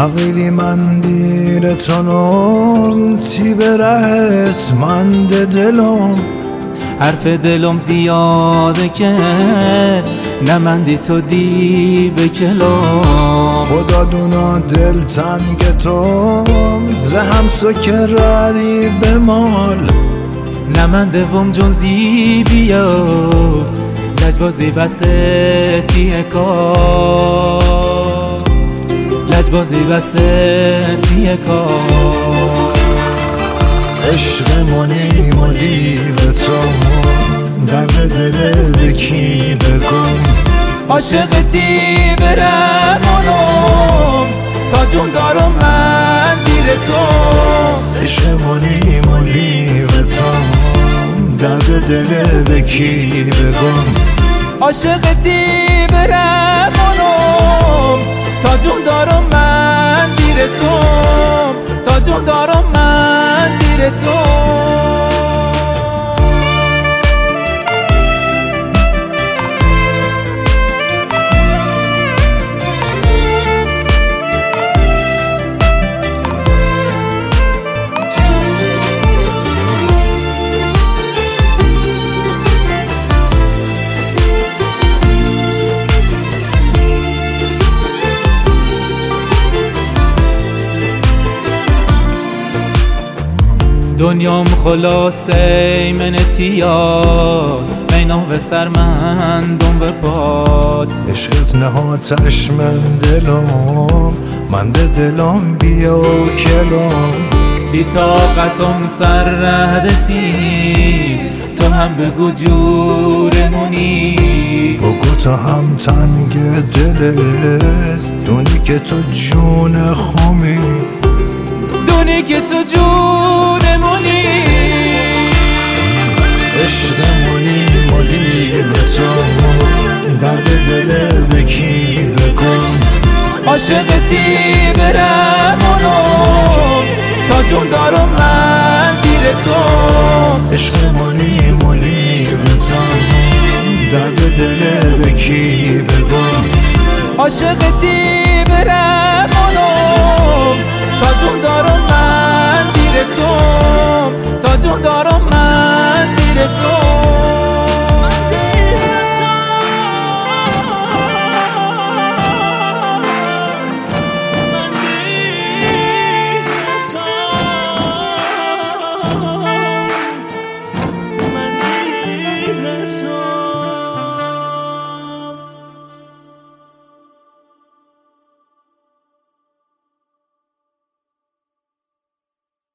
عقیدی من دیرتونم تی برهت من دلم حرف دلم زیاده که نمندی تو دی به کلام خدا دونا دل تنگ تو زهم سکراری به مال نمنده وم جون زی بیا لجبازی بسه تیه کار لجبازی بسه تیه کار عشق منی مالی به تو درد دل بکی بگم عاشقتی برمونم تا جون دارم من دیر تو عشق منی مالی به تو درد دل بکی بگم عاشقتی برمونم تا جون دارم من دیر تو تا جون دارم من دیر تو دنیام خلاصه من تیاد مینا به سر من دم به پاد عشقت نهاتش من دلم من به دلم بیا و کلم بی طاقتم سر رسید تو هم بگو جورمونی بگو تو هم تنگ دلت دونی که تو جون خومی دونی که تو جونمونی عشق منی مالی به تو درد دل بکی بگم عاشقتی برمونم تا جون دارم من دیر تو عشق منی مالی به تو درد دل بکی بگم عاشقتی برمونم تا جون دارم من دیر تو تا جون دارم من دیر تو